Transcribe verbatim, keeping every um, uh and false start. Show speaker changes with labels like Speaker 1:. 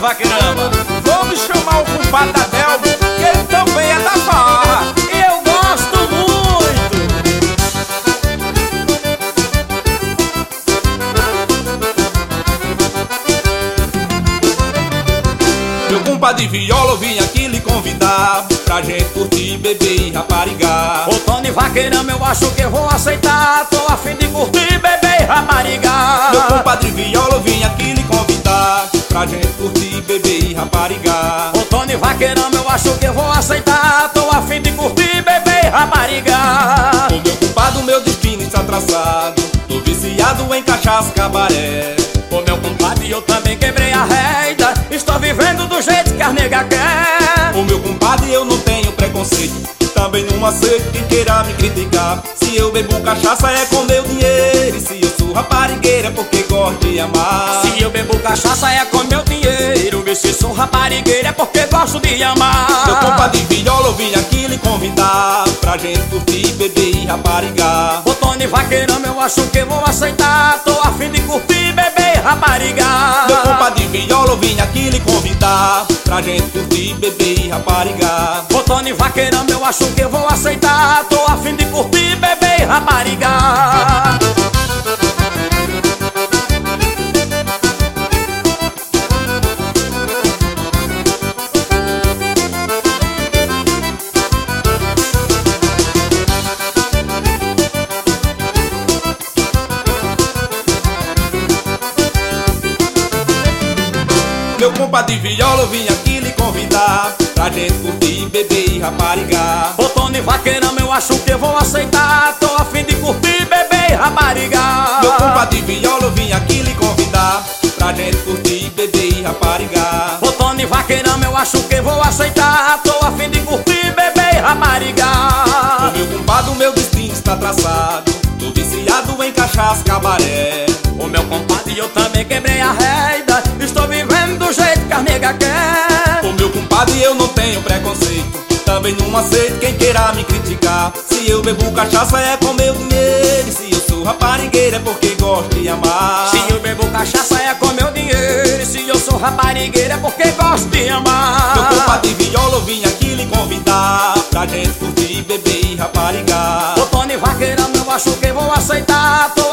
Speaker 1: Vaquerama. Vamos chamar o compadre Adelmo, que ele também é da farra.
Speaker 2: Eu gosto muito.
Speaker 3: Meu compadre Viola, eu vim aqui lhe convidar pra gente curtir, beber e raparigar.
Speaker 2: Ô Tony Vaquerama, eu acho que eu vou aceitar. Tô a fim de curtir, beber e raparigar.
Speaker 3: Meu compadre Viola, eu vim aqui lhe convidar pra gente curtir, beber e raparigar.
Speaker 2: Ô Tony Vaquerama, eu acho que eu vou aceitar. Tô a fim de curtir, beber e raparigar.
Speaker 3: O meu compadre, o meu destino está traçado. Tô viciado em cachaça, cabaré.
Speaker 2: Ô meu compadre, eu também quebrei a reida. Estou vivendo do jeito que a nega quer.
Speaker 3: O meu compadre, eu não tenho preconceito. Também não aceito quem queira me criticar. Se eu bebo cachaça é com meu dinheiro. E se eu sou raparigueira é porque gosto de amar.
Speaker 2: Se eu bebo cachaça é com meu dinheiro. E se sou raparigueira é porque gosto de amar.
Speaker 3: Meu compadre Viola, eu vim aqui lhe convidar pra gente curtir, beber e raparigar.
Speaker 2: Ô Tony Vaquerama, eu acho que vou aceitar. Tô a fim de curtir, beber e raparigar.
Speaker 3: Meu compadre Viola, eu vim aqui lhe convidar pra gente curtir, beber e raparigar.
Speaker 2: Ô Tony Vaquerama, eu acho que eu vou aceitar. Tô a fim de curtir, beber e raparigar.
Speaker 3: Meu compadre Viola, eu vim aqui lhe convidar pra gente curtir, beber e raparigar.
Speaker 2: Ô Tony Vaquerama, eu acho que eu vou aceitar. Tô a fim de curtir, beber e raparigar.
Speaker 3: Meu compadre Viola, eu vim aqui lhe convidar pra gente curtir, beber e raparigar.
Speaker 2: Ô Tony Vaquerama, eu acho que vou aceitar. Tô a fim de curtir, beber e raparigar.
Speaker 3: O meu compadre, o meu destino está traçado. Tô viciado em cachaça, cabaré.
Speaker 2: O meu compadre, eu também quebrei a reida. Estou vivendo do jeito que a nega quer.
Speaker 3: O meu compadre, eu não tenho preconceito. Também não aceito quem queira me criticar. Se eu bebo cachaça é com meu dinheiro. E se eu sou raparigueira é porque gosto de amar.
Speaker 2: Se eu bebo cachaça é com meu dinheiro. E se eu sou raparigueira é porque gosto de amar.
Speaker 3: Meu compadre Viola, eu vim aqui lhe convidar pra gente curtir, beber e raparigar.
Speaker 2: Ô Tony Vaquerama, eu acho que vou aceitar. Tô